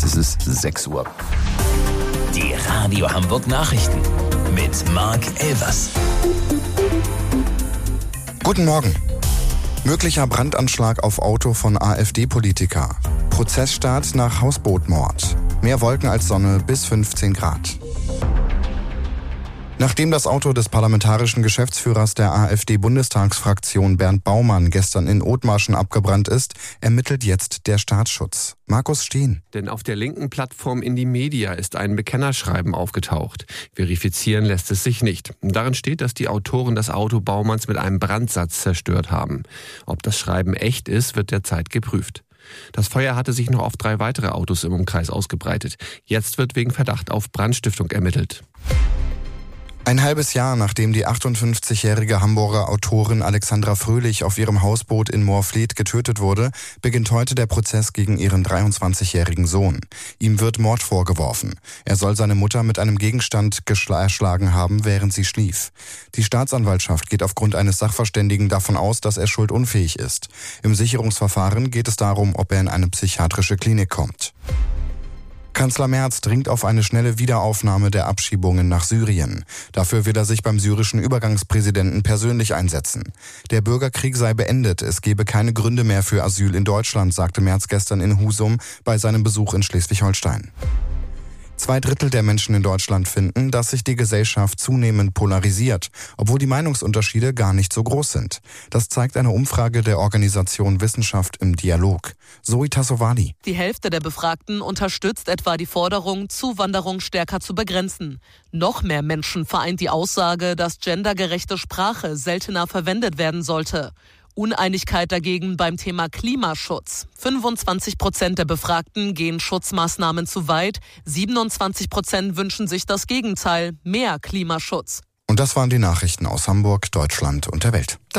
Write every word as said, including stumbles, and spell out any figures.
Es ist sechs Uhr. Die Radio Hamburg Nachrichten mit Marc Elvers. Guten Morgen. Möglicher Brandanschlag auf Auto von AfD-Politiker. Prozessstart nach Hausbootmord. Mehr Wolken als Sonne bis fünfzehn Grad. Nachdem das Auto des parlamentarischen Geschäftsführers der AfD-Bundestagsfraktion Bernd Baumann gestern in Othmarschen abgebrannt ist, ermittelt jetzt der Staatsschutz. Markus Steen. Denn auf der linken Plattform Indymedia ist ein Bekennerschreiben aufgetaucht. Verifizieren lässt es sich nicht. Darin steht, dass die Autoren das Auto Baumanns mit einem Brandsatz zerstört haben. Ob das Schreiben echt ist, wird derzeit geprüft. Das Feuer hatte sich noch auf drei weitere Autos im Umkreis ausgebreitet. Jetzt wird wegen Verdacht auf Brandstiftung ermittelt. Ein halbes Jahr nachdem die achtundfünfzigjährige Hamburger Autorin Alexandra Fröhlich auf ihrem Hausboot in Moorfleet getötet wurde, beginnt heute der Prozess gegen ihren dreiundzwanzigjährigen Sohn. Ihm wird Mord vorgeworfen. Er soll seine Mutter mit einem Gegenstand erschlagen haben, während sie schlief. Die Staatsanwaltschaft geht aufgrund eines Sachverständigen davon aus, dass er schuldunfähig ist. Im Sicherungsverfahren geht es darum, ob er in eine psychiatrische Klinik kommt. Kanzler Merz dringt auf eine schnelle Wiederaufnahme der Abschiebungen nach Syrien. Dafür will er sich beim syrischen Übergangspräsidenten persönlich einsetzen. Der Bürgerkrieg sei beendet, es gebe keine Gründe mehr für Asyl in Deutschland, sagte Merz gestern in Husum bei seinem Besuch in Schleswig-Holstein. Zwei Drittel der Menschen in Deutschland finden, dass sich die Gesellschaft zunehmend polarisiert, obwohl die Meinungsunterschiede gar nicht so groß sind. Das zeigt eine Umfrage der Organisation Wissenschaft im Dialog. Zoe Tassovali. Die Hälfte der Befragten unterstützt etwa die Forderung, Zuwanderung stärker zu begrenzen. Noch mehr Menschen vereint die Aussage, dass gendergerechte Sprache seltener verwendet werden sollte. Uneinigkeit dagegen beim Thema Klimaschutz. fünfundzwanzig Prozent der Befragten gehen Schutzmaßnahmen zu weit, siebenundzwanzig Prozent wünschen sich das Gegenteil, mehr Klimaschutz. Und das waren die Nachrichten aus Hamburg, Deutschland und der Welt.